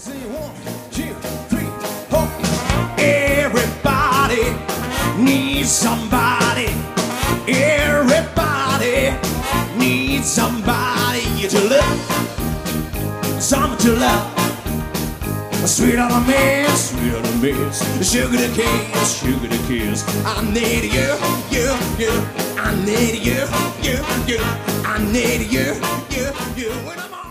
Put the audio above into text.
Say 1, 2, 3, 4. Everybody needs somebody. Everybody needs somebody to love, someone to love. Sweet on a mess, sweet on a mess. Sugar to kiss, sugar to kiss. I need you, you, you. I need you, you, you. I need you, you, you. When I'm